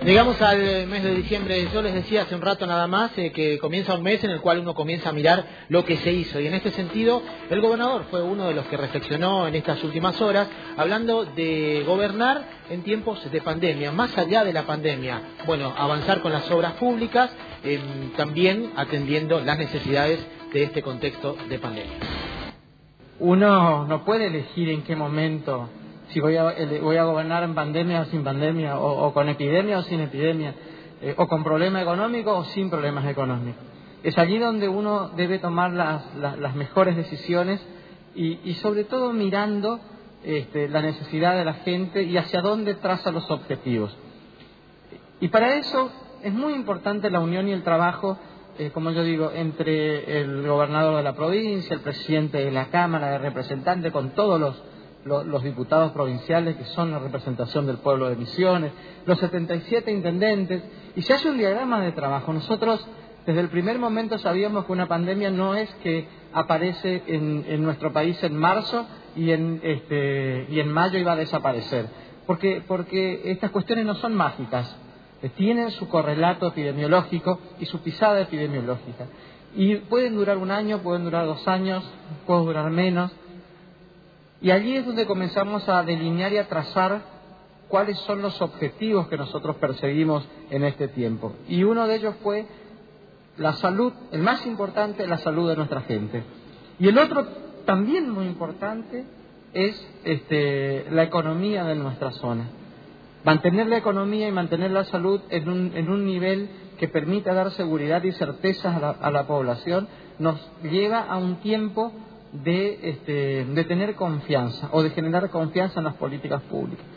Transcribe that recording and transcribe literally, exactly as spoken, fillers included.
Llegamos al mes de diciembre. Yo les decía hace un rato nada más eh, que comienza un mes en el cual uno comienza a mirar lo que se hizo, y en este sentido el gobernador fue uno de los que reflexionó en estas últimas horas hablando de gobernar en tiempos de pandemia, más allá de la pandemia. Bueno, avanzar con las obras públicas, eh, también atendiendo las necesidades de este contexto de pandemia. Uno no puede elegir en qué momento, si voy a, voy a gobernar en pandemia o sin pandemia, o, o con epidemia o sin epidemia, eh, o con problema económico o sin problemas económicos. Es allí donde uno debe tomar las, las, las mejores decisiones y, y sobre todo mirando este, la necesidad de la gente y hacia dónde traza los objetivos. Y para eso es muy importante la unión y el trabajo, eh, como yo digo, entre el gobernador de la provincia, el presidente de la Cámara de Representantes, con todos los Los, los diputados provinciales, que son la representación del pueblo de Misiones, los setenta y siete intendentes, y se hace un diagrama de trabajo. Nosotros desde el primer momento sabíamos que una pandemia no es que aparece en, en nuestro país en marzo y en, este, y en mayo iba a desaparecer, porque, porque estas cuestiones no son mágicas, eh, tienen su correlato epidemiológico y su pisada epidemiológica, y pueden durar un año, pueden durar dos años, pueden durar menos. Y allí es donde comenzamos a delinear y a trazar cuáles son los objetivos que nosotros perseguimos en este tiempo. Y uno de ellos fue la salud, el más importante, la salud de nuestra gente. Y el otro, también muy importante, es este, la economía de nuestra zona. Mantener la economía y mantener la salud en un, en un nivel que permita dar seguridad y certeza a la, a la población nos lleva a un tiempo de, este, de tener confianza o de generar confianza en las políticas públicas.